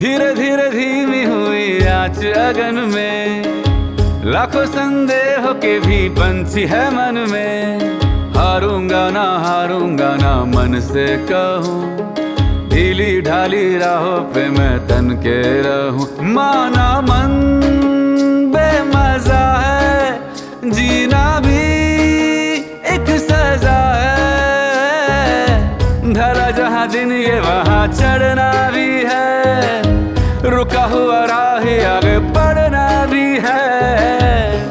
धीरे धीरे धीमी हुई आँच अगन में, लाखों संदेहों के भी पंछी है मन में। हारूंगा ना मन से कहूँ, ढीली ढाली राहों पे मैं तन के रहूं। माना मन बेमजा है, जीना भी एक सजा है। ढला जहाँ दिन ये वहाँ चढ़ना भी है, रुका हुआ राह आगे बढ़ना भी है।